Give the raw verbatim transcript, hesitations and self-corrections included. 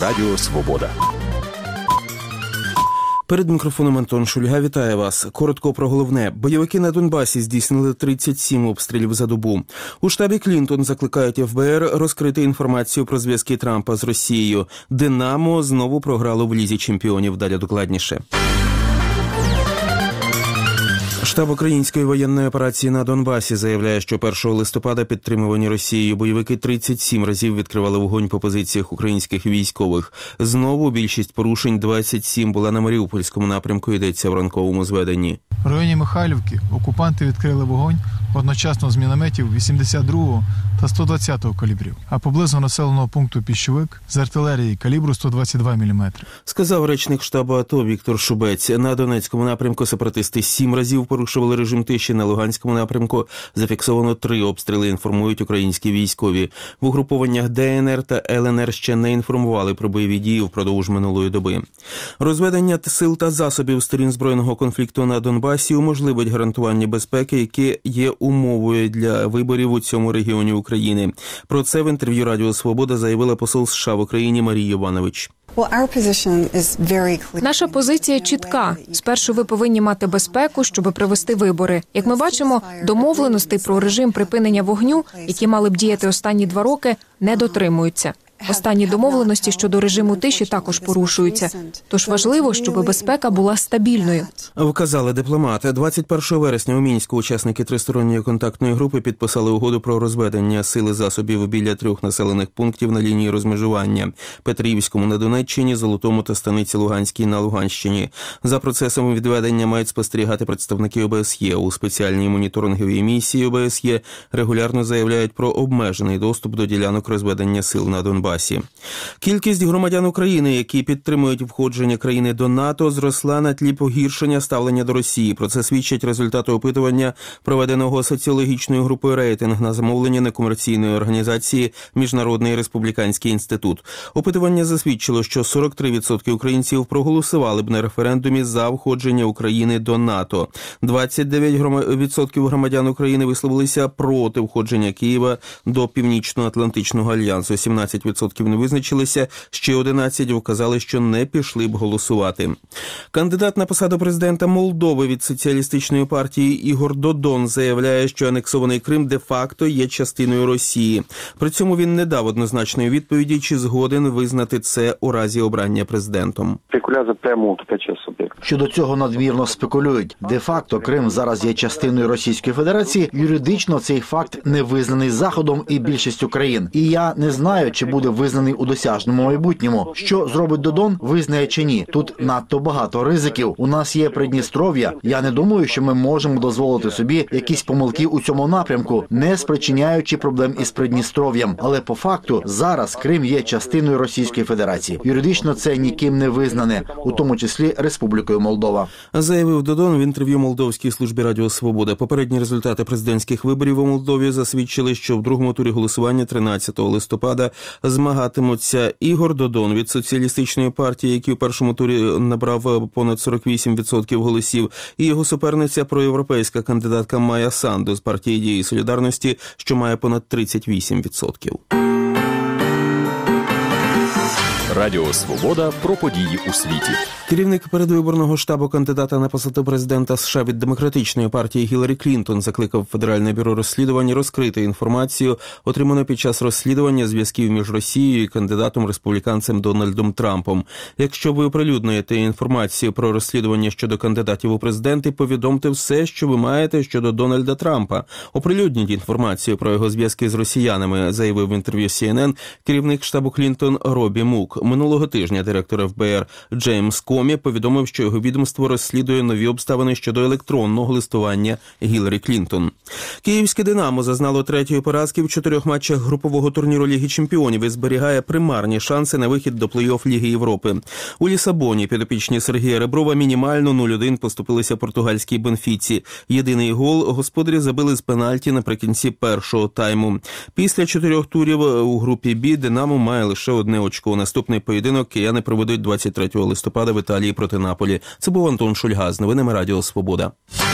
Радіо Свобода. Перед мікрофоном Антон Шульга вітає вас. Коротко про головне. Бойовики на Донбасі здійснили тридцять сім обстрілів за добу. У штабі Клінтон закликають еф бе ер розкрити інформацію про зв'язки Трампа з Росією. «Динамо» знову програло в Лізі чемпіонів. Далі докладніше. Штаб української воєнної операції на Донбасі заявляє, що першого листопада підтримувані Росією бойовики тридцять сім разів відкривали вогонь по позиціях українських військових. Знову більшість порушень, двадцять сім, була на Маріупольському напрямку, йдеться в ранковому зведенні. В районі Михайлівки окупанти відкрили вогонь одночасно з мінометів вісімдесят другого та сто двадцятого калібрів, а поблизу населеного пункту Піщовик з артилерії калібру сто двадцять два міліметри. Сказав речник штабу АТО Віктор Шубець. На Донецькому напрямку сепаратисти сім разів порушували режим тиші, на Луганському напрямку зафіксовано три обстріли, інформують українські військові. В угрупованнях де ен ер та ел ен ер ще не інформували про бойові дії впродовж минулої доби. Розведення сил та засобів сторін збройного конфлікту на Донбасі уможливить гарантування безпеки, яке є умовою для виборів у цьому регіоні України. Про це в інтерв'ю Радіо Свобода заявила посол США в Україні Марія Іванович. Наша позиція чітка. Спершу ви повинні мати безпеку, щоб провести вибори. Як ми бачимо, домовленостей про режим припинення вогню, які мали б діяти останні два роки, не дотримуються. Останні домовленості щодо режиму тиші також порушуються. Тож важливо, щоб безпека була стабільною. Вказали дипломати. двадцять першого вересня у Мінську учасники тристоронньої контактної групи підписали угоду про розведення сил і засобів біля трьох населених пунктів на лінії розмежування – Петрівському на Донеччині, Золотому та Станиці Луганській на Луганщині. За процесом відведення мають спостерігати представники о бе ес є. У спеціальній моніторинговій місії о бе ес є регулярно заявляють про обмежений доступ до ділянок розведення сил на Донбасі. Кількість громадян України, які підтримують входження країни до НАТО, зросла на тлі погіршення ставлення до Росії. Про це свідчать результати опитування, проведеного соціологічною групою «Рейтинг» на замовлення некомерційної організації «Міжнародний республіканський інститут». Опитування засвідчило, що сорок три відсотки українців проголосували б на референдумі за входження України до НАТО. двадцять дев'ять відсотків громадян України висловилися проти входження Києва до Північно-Атлантичного альянсу. сімнадцять відсотків не визначилися, ще одинадцять вказали, що не пішли б голосувати. Кандидат на посаду президента Молдови від соціалістичної партії Ігор Додон заявляє, що анексований Крим де-факто є частиною Росії. При цьому він не дав однозначної відповіді, чи згоден визнати це у разі обрання президентом. Щодо цього надмірно спекулюють. Де-факто Крим зараз є частиною Російської Федерації, юридично цей факт не визнаний Заходом і більшістю країн. І я не знаю, чи буде визнаний у досяжному майбутньому. Що зробить Додон, визнає чи ні. Тут надто багато ризиків. У нас є Придністров'я. Я не думаю, що ми можемо дозволити собі якісь помилки у цьому напрямку, не спричиняючи проблем із Придністров'ям. Але по факту зараз Крим є частиною Російської Федерації. Юридично це ніким не визнане, у тому числі Республікою Молдова. Заявив Додон в інтерв'ю Молдовській службі Радіо Свобода. Попередні результати президентських виборів у Молдові засвідчили, що в другому турі голосування тринадцятого листопада змагатимуться Ігор Додон від соціалістичної партії, який у першому турі набрав понад сорок вісім відсотків голосів, і його суперниця проєвропейська кандидатка Майя Санду з партії «Дії Солідарності», що має понад тридцять вісім відсотків. Радіо Свобода про події у світі. Керівник передвиборного штабу кандидата на посаду президента США від демократичної партії Гіларі Клінтон закликав Федеральне бюро розслідувань розкрити інформацію, отриману під час розслідування зв'язків між Росією і кандидатом-республіканцем Дональдом Трампом. Якщо ви оприлюднуєте інформацію про розслідування щодо кандидатів у президенти, повідомте все, що ви маєте щодо Дональда Трампа. Оприлюдніть інформацію про його зв'язки з росіянами, заявив в інтерв'ю сі ен ен керівник штабу Клінтон Робі Мук. Минулого тижня директор еф бе ер Джеймс Комі повідомив, що його відомство розслідує нові обставини щодо електронного листування Гіларі Клінтон. Київське «Динамо» зазнало третьої поразки в чотирьох матчах групового турніру Ліги чемпіонів і зберігає примарні шанси на вихід до плей-офф Ліги Європи. У Лісабоні підопічні Сергія Реброва мінімально нуль один поступилися португальській Бенфіці. Єдиний гол господарі забили з пенальті наприкінці першого тайму. Після чотирьох турів у групі «Бі» «Динамо» має лише одне очко. Наступний поєдинок кияни проведуть двадцять третього листопада в Італії проти Наполі. Це був Антон Шульга з новинами Радіо Свобода.